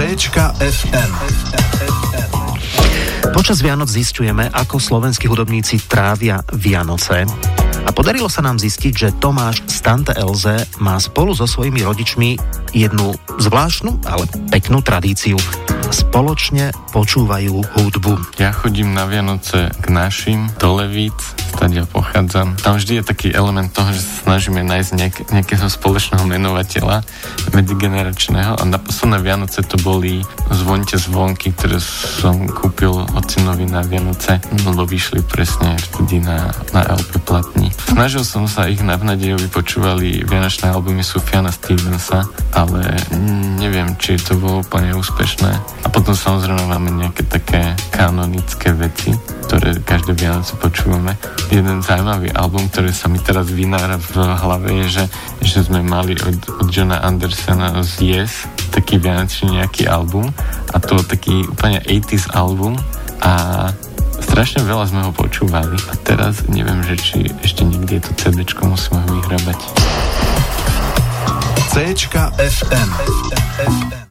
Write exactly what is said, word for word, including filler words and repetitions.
Céčka ef em. Počas Vianoc zisťujeme, ako slovenskí hudobníci trávia Vianoce. A podarilo sa nám zistiť, že Tomáš z Tante Elze má spolu so svojimi rodičmi jednu zvláštnu, ale peknú tradíciu. Spoločne počúvajú hudbu. Ja chodím na Vianoce k našim do Levíc, stadiaľ pochádzam. Tam vždy je taký element toho, že sa snažíme nájsť nejak, nejakého spoločného menovateľa medzigeneračného, a na posledné Vianoce to boli Zvonte zvonky, ktoré som kúpil ocinovi na Vianoce, lebo vyšli presne vtedy na, na el pé platni. Snažil som sa ich navnadiť, aby počúvali vianočné albumy Sufjana Stevensa, ale neviem, či to bolo úplne úspešné. A potom samozrejme máme nejaké také kanonické veci, ktoré každé Vianoce počúvame. Jeden zaujímavý album, ktorý sa mi teraz vynára v hlave, je, že, že sme mali od, od Johna Andersona z Yes taký vianočný nejaký album, a to taký úplne osemdesiaty album, a strašne veľa sme ho počúvali. A teraz neviem, že či ešte niekde je to CDčko, musíme ho vyhrabať. Céčka ef em.